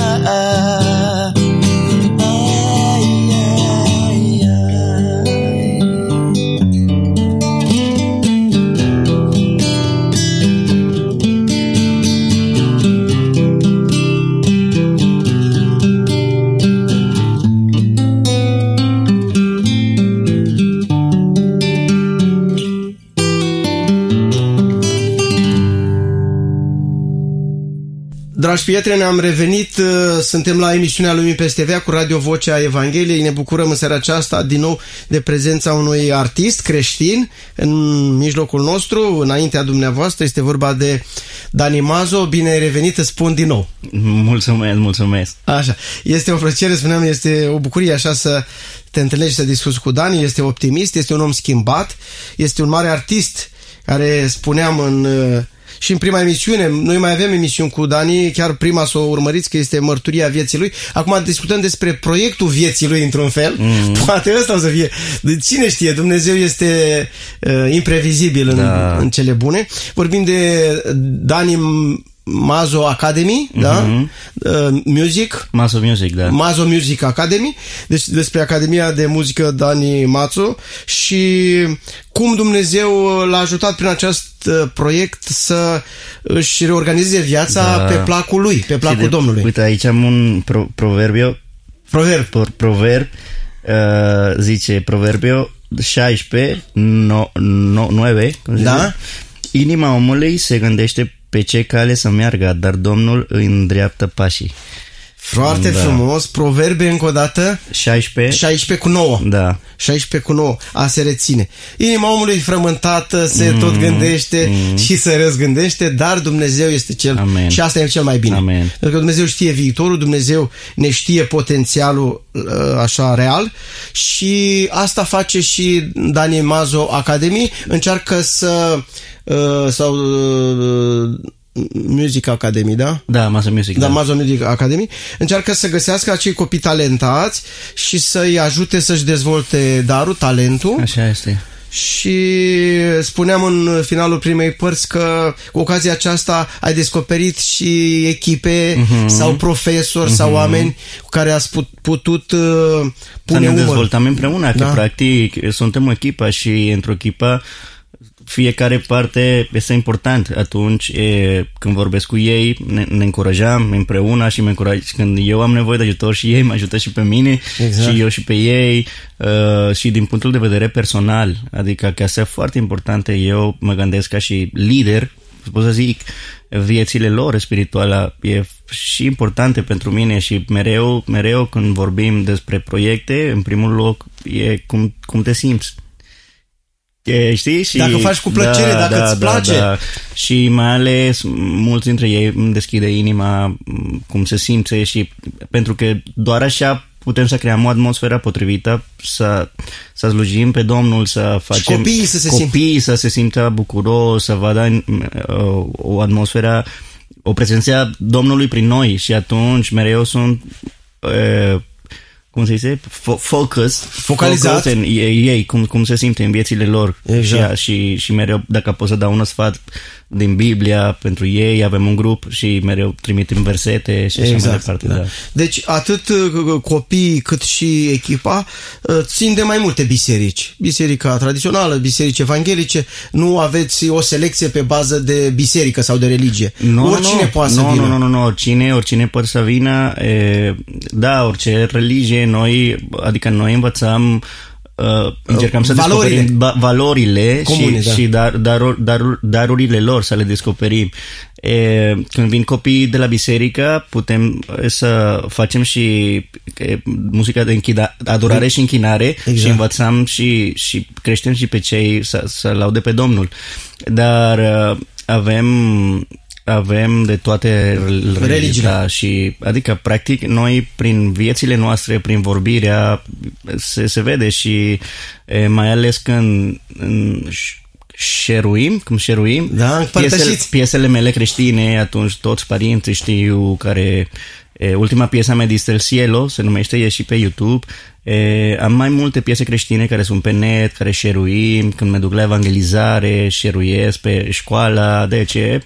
Dragi prieteni, am revenit, suntem la emisiunea Lumii peste Vea cu Radio Vocea Evangheliei. Ne bucurăm în seara aceasta din nou de prezența unui artist creștin în mijlocul nostru, înaintea dumneavoastră. Este vorba de Dani Mazo. Bine ai revenit, îți spun din nou. Mulțumesc, mulțumesc. Așa, este o plăcere, spuneam, este o bucurie așa să te întâlnești, să discuți cu Dani. Este optimist, este un om schimbat, este un mare artist care, spuneam în... și în prima emisiune, noi mai avem emisiuni cu Dani, chiar prima să o urmăriți, că este mărturia vieții lui. Acum discutăm despre proiectul vieții lui într-un fel. Mm. Poate ăsta o să fie. Cine știe, Dumnezeu este uh, imprevizibil în, da. în cele bune. Vorbim de Dani Mazo Academy, mm-hmm. da? Uh, Music. Mazo Music, da. Mazo Music Academy. Deci despre Academia de Muzică Dani Mazo și cum Dumnezeu l-a ajutat prin acest proiect să își reorganizeze viața da. pe placul lui, pe placul de, Domnului. Uite, aici am un pro, proverbio. Proverb. Pro, proverb. Uh, zice proverbio șaisprezece, nouă, da? Inima omului se gândește pe ce cale să meargă, dar Domnul îi îndreaptă pașii. Foarte da. frumos. Proverbe încă o dată. șaisprezece. șaisprezece cu nouă. Da. șaisprezece cu nouă. A se reține. Inima omului frământată, se mm, tot gândește mm. și se răzgândește, dar Dumnezeu este cel... Amen. Și asta e cel mai bine. Amen. Pentru că Dumnezeu știe viitorul, Dumnezeu ne știe potențialul așa real și asta face și Dani Mazo Academy. Încearcă să... Uh, sau... Uh, Music Academy, da? Da, Mazo Music. Da, da. Mazo Music Academy. Încearcă să găsească acei copii talentați și să-i ajute să-și dezvolte darul, talentul. Așa este. Și spuneam în finalul primei părți că cu ocazia aceasta ai descoperit și echipe uh-huh. sau profesori uh-huh. sau oameni cu care ați putut uh, pune umăr. Să ne dezvoltăm împreună, da? Că practic suntem o echipă și într-o echipă fiecare parte este important. Atunci e, când vorbesc cu ei ne, ne încurajăm împreună și mă încuraj, când eu am nevoie de ajutor și ei mă ajută și pe mine exact. Și eu și pe ei uh, și din punctul de vedere personal, adică că asta e foarte importantă. Eu mă gândesc ca și lider, pot să zic, viețile lor spirituale e și importante pentru mine și mereu, mereu când vorbim despre proiecte, în primul loc e cum, cum te simți. E, știi? Și dacă faci cu plăcere, da, dacă da, îți da, place. Da. Și mai ales mulți dintre ei îmi deschide inima cum se simte și pentru că doar așa putem să creăm o atmosferă potrivită să, să slujim pe Domnul, să facem copiii să se, copiii simt. să se simtă bucuros, să vadă uh, o atmosferă, o prezență a Domnului prin noi și atunci mereu sunt uh, cum se zice? Focus. Focalizat. Focus în ei, cum, cum se simte în viețile lor. Exact. Și, și, și mereu, dacă pot să dau un sfat din Biblia pentru ei, avem un grup și mereu trimitem versete și exact, așa mai departe. Da. Da. Deci atât copiii cât și echipa țin de mai multe biserici. Biserica tradițională, biserici evanghelice. Nu aveți o selecție pe bază de biserică sau de religie. No, oricine no, poate no, să vină. Nu, nu, nu, nu, oricine, oricine poate să vină. E, da, orice religie, noi, adică noi învățăm Uh, încercăm să valorile. descoperim valorile comune, și, da. și dar, dar, dar, darurile lor să le descoperim. E, când vin copiii de la biserică, putem să facem și e, muzica de închida, adorare și închinare exact. Și învățăm și, și creștem și pe cei să, să laude pe Domnul. Dar uh, avem avem de toate religiile da, și adică practic noi prin viețile noastre, prin vorbirea se, se vede și e, mai ales când în, șeruim, cum șeruim, da, piesele, piesele mele creștine, atunci toți părinții știu care... E, ultima piesa mea, Diste el Cielo, se numește, e și pe YouTube. E, am mai multe piese creștine care sunt pe net, care șeruim, când mă duc la evangelizare, șeruiesc pe școala, deci e,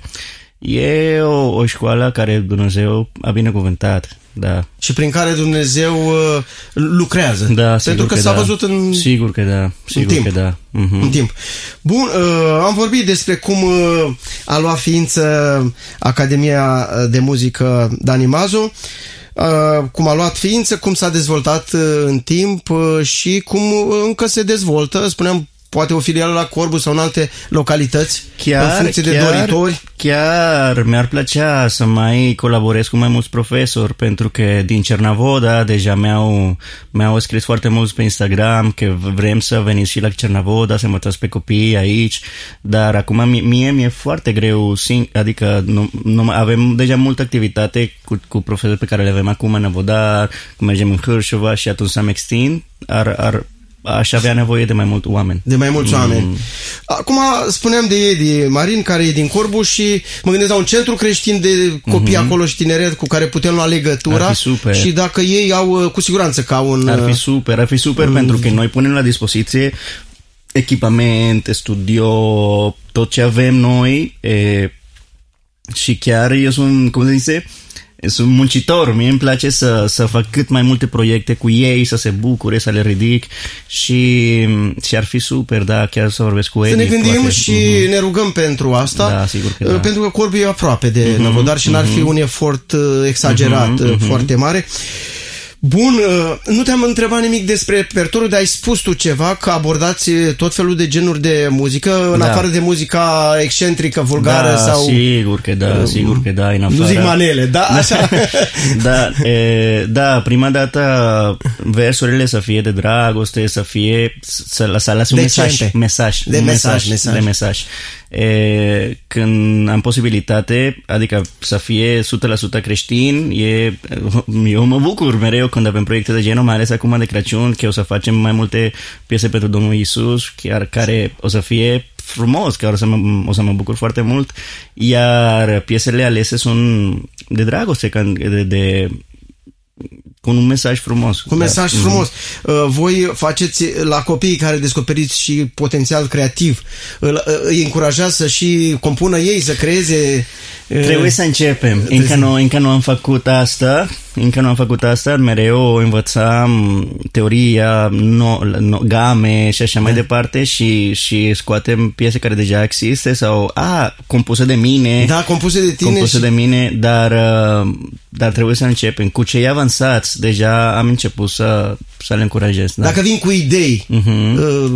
e o, o școală care Dumnezeu a binecuvântat. Da. Și prin care Dumnezeu uh, lucrează. Da, pentru că, că s-a da. văzut în Sigur că da. Sigur în timp. Că da. Uh-huh. În timp. Bun, uh, am vorbit despre cum uh, a luat ființă Academia de Muzică Dani Mazo, uh, cum a luat ființă, cum s-a dezvoltat uh, în timp uh, și cum uh, încă se dezvoltă, spuneam, poate o filială la Corbu sau în alte localități, chiar, în funcție de chiar, doritori. Chiar mi-ar plăcea să mai colaborez cu mai mulți profesori, pentru că din Cernavoda deja mi-au, mi-au scris foarte mulți pe Instagram că vrem să veniți și la Cernavoda, să învățați pe copii aici, dar acum mie, mie mi-e foarte greu, adică nu, nu, avem deja multă activitate cu, cu profesori pe care le avem acum în Năvodar, cum mergem în Hârșova și atunci să-mi extind, ar... ar aș avea nevoie de mai mulți oameni. De mai mulți mm. oameni. Acum spuneam de Edi Marin, care e din Corbu, și mă gândesc la un centru creștin de copii mm-hmm. acolo și tineret cu care putem lua legătura. Și dacă ei au, cu siguranță că au un... Ar fi super, ar fi super mm. pentru că noi punem la dispoziție echipamente, studio, tot ce avem noi e, și chiar eu sunt, cum se zice... Sunt muncitor, mie îmi place să, să fac cât mai multe proiecte cu ei, să se bucure, să le ridic și, și ar fi super, da, chiar să vorbesc cu ei. Să ne gândim poate. Și uh-huh. ne rugăm pentru asta, da, sigur că da. Pentru că Corbu e aproape de uh-huh. Năvodar și uh-huh. n-ar fi un efort exagerat, uh-huh. foarte mare. Bun, nu te-am întrebat nimic despre repertoriu, dar ai spus tu ceva, că abordați tot felul de genuri de muzică, în da. afară de muzica excentrică, vulgară da, sau... sigur că da, sigur că da, în afară... Nu zic manele, da? Așa. da, e, da, prima dată versurile să fie de dragoste, să fie, să, să lasă un mesaj, mesaj, de un mesaj, mesaj, mesaj. de mesaj. E, când am posibilitate, adică să fie o sută la sută creștin, e, eu mă bucur mereu când avem proiecte de genul, mai ales acum de Crăciun, că o să facem mai multe piese pentru Domnul Iisus, chiar care o să fie frumos, că o să mă, o să mă bucur foarte mult, iar piesele alese sunt de dragoste, de, de cu un mesaj frumos. Cu un mesaj da. frumos. Voi faceți la copiii care descoperiți și potențial creativ, îi încurajați să și compună ei, să creeze... Trebuie să începem. Încă nu, încă nu am făcut asta. Încă nu am făcut asta. Mereu învățam teoria, no, no, game și așa da. mai departe și, și scoatem piese care deja există sau a, compuse de mine. Da, compuse de tine. Compuse și... de mine, dar, dar trebuie să începem. Cu cei avansați, deja am început să, să le încurajez. Da. Dacă vin cu idei uh-huh.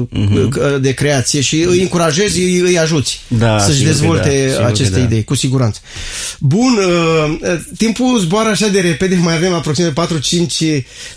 Uh, de creație și îi încurajezi, îi, îi ajuți da, să-și dezvolte da, aceste idei, da. cu siguranță. Bun, uh, timpul zboară așa de repede, mai avem aproximativ patru-cinci uh,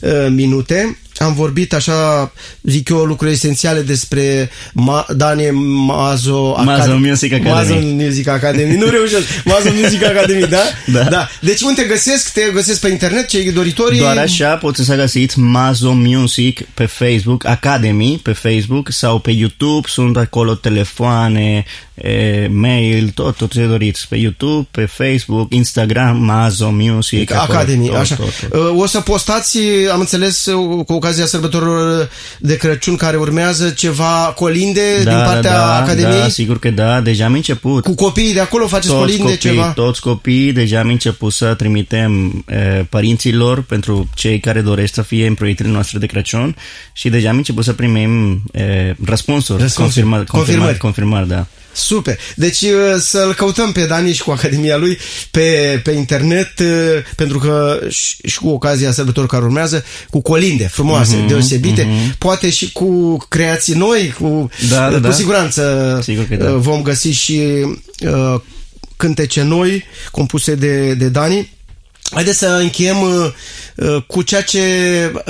minute. Am vorbit așa, zic eu, lucruri esențiale despre Ma- Dani Mazo Acad- Mazo Music Academy. Mazo Music Academy. Nu reușesc. Mazo Music Academy, da? da? Da. Deci unde te găsesc? Te găsesc pe internet, cei doritorii? Doar așa poți să găsiți Mazo Music pe Facebook, Academy pe Facebook sau pe YouTube. Sunt acolo telefoane, e, mail, tot, tot ce doriți. Pe YouTube, pe Facebook, Instagram, Mazo Music Academy, tot, așa. Tot, tot. O să postați, am înțeles, cu ocazia sărbătorilor de Crăciun care urmează, ceva colinde da, din partea da, da, Academiei? Da, sigur că da, deja am început. Cu copiii de acolo faceți toți colinde, copii, ceva? Toți copiii, deja am început să trimitem e, părinților pentru cei care doresc să fie în proiectele noastre de Crăciun și deja am început să primim e, răspunsuri, răspunsuri. Confirmat, confirmat, confirmat, da. Super. Deci să-l căutăm pe Dani și cu Academia lui pe, pe internet, pentru că și, și cu ocazia sărbătorilor care urmează, cu colinde frumoase, uh-huh, deosebite, uh-huh. poate și cu creații noi, cu, da, da, cu da. siguranță Sigur că da. vom găsi și uh, cântece noi compuse de, de Dani. Haideți să încheiem uh, uh, cu ceea ce uh,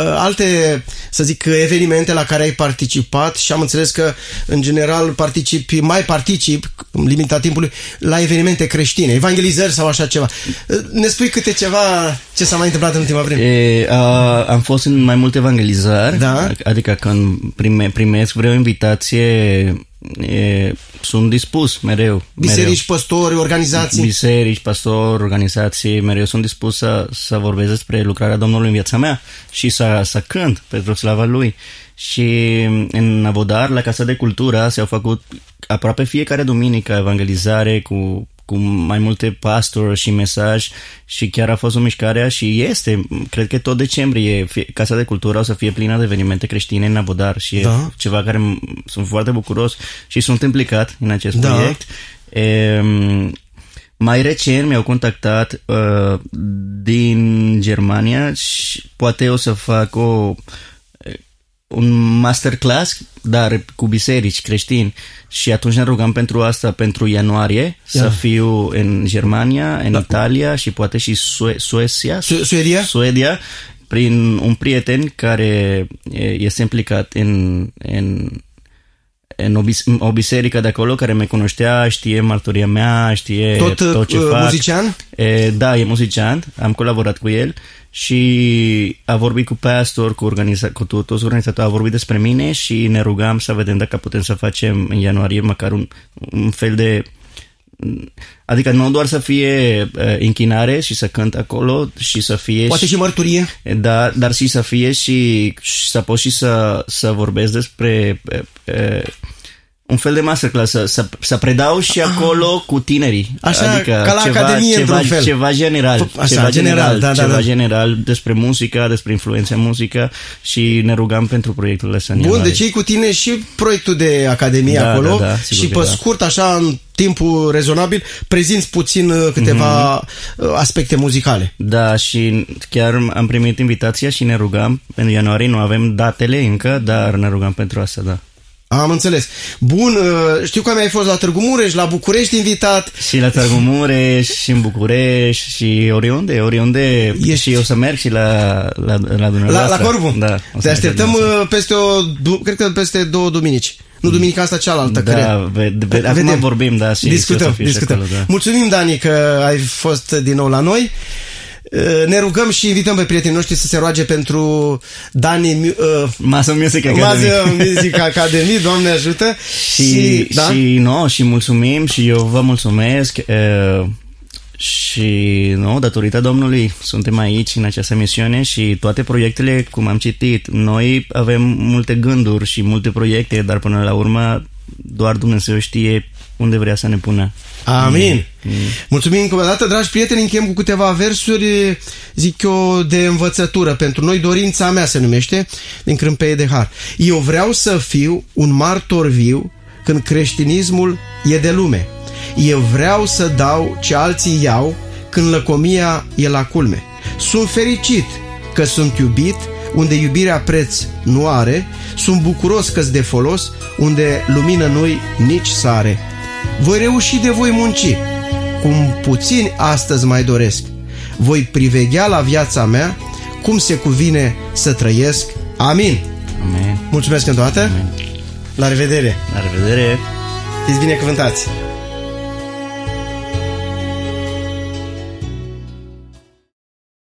alte, să zic, evenimente la care ai participat și am înțeles că în general participi, mai participi, în limita timpului, la evenimente creștine, evangelizări sau așa ceva. Uh, ne spui câte ceva ce s-a mai întâmplat în ultima vreme? E, a, am fost în mai multe evangelizări, da? Adică când prime, primesc vreo invitație e, sunt dispus mereu. Biserici, mereu. păstori, organizații? Biserici, pastori, organizații, mereu sunt dispus să, să vorbesc despre lucrarea Domnului în viața mea și să, să cânt pentru slava Lui. Și în Avodar, la Casa de Cultură, s-au făcut aproape fiecare duminică evangelizare cu, cu mai multe pastori și mesaj și chiar a fost o mișcare și este, cred că tot decembrie Casa de Cultură o să fie plină de evenimente creștine în Avodar și da. E ceva care sunt foarte bucuros și sunt implicat în acest da. proiect. E, mai recent mi-au contactat uh, din Germania și poate o să fac o un masterclass, dar cu biserici creștini și atunci ne rugăm pentru asta pentru ianuarie, yeah. să fiu în Germania, în da. Italia și poate și Sue- Suecia, Su- Suedia? Suedia, prin un prieten care este implicat în, în, în o, bis- o biserică de acolo, care me cunoștea, știe martoria mea, știe tot, tot ce uh, fac. Muzician? E, da, e muzician, am colaborat cu el și a vorbit cu pastor, cu, organiza- cu toți organizatorii, a vorbit despre mine și ne rugam să vedem dacă putem să facem în ianuarie măcar un, un fel de... Adică nu doar să fie uh, închinare și să cânt acolo și să fie... Poate și, și mărturie. Da, dar și să fie și, și să pot și să, să vorbesc despre... Uh, uh, un fel de masterclass, să, să, să predau și acolo cu tinerii. Așa, adică ca la ceva, Academie, ceva, într-un fel. Ceva general. Așa, ceva general, general, da, ceva da, da. general despre muzică, despre influența muzică și ne rugăm pentru proiectul ăsta. Bun, deci ei cu tine și proiectul de Academie da, acolo da, da, și pe da. scurt, așa, în timpul rezonabil, prezinți puțin câteva mm-hmm. aspecte muzicale. Da, și chiar am primit invitația și ne rugăm pentru ianuarie, nu avem datele încă, dar ne rugăm pentru asta, da. Am înțeles. Bun, știu că mai ai fost la Târgu Mureș, la București invitat. Și la Târgu Mureș, și în București, și oriunde, oriunde. Ești... Și eu să merg și la, la, la dumneavoastră. La, la Corbu? Da. Te așteptăm peste o, cred că peste două duminici. Nu duminica asta, cealaltă. Da, care... ve- ve- acum vedem. Vorbim, da. Și discutăm, discutăm. Acolo, da. Mulțumim, Dani, că ai fost din nou la noi. Ne rugăm și invităm pe prietenii noștri să se roage pentru Dani uh, Maso Music Academy. Maso Music Academy, Doamne ajută. Și, și, da? și, no, și mulțumim și eu vă mulțumesc uh, și no, datorită Domnului suntem aici în această misiune și toate proiectele, cum am citit, noi avem multe gânduri și multe proiecte, dar până la urmă doar Dumnezeu știe unde vrea să ne pună. Amin. Mm. Mulțumim încă o dată, dragi prieteni, încheiem cu câteva versuri, zic eu, de învățătură. Pentru noi, Dorința mea se numește, din Crâmpeie de Har. Eu vreau să fiu un martor viu când creștinismul e de lume. Eu vreau să dau ce alții iau când lăcomia e la culme. Sunt fericit că sunt iubit unde iubirea preț nu are. Sunt bucuros că-s de folos unde lumină nu-i nici sare. Voi reuși de voi munci, cum puțini astăzi mai doresc. Voi priveghea la viața mea cum se cuvine să trăiesc. Amin. Amin. Mulțumesc încă o dată. La revedere. La revedere. Fiți binecuvântați.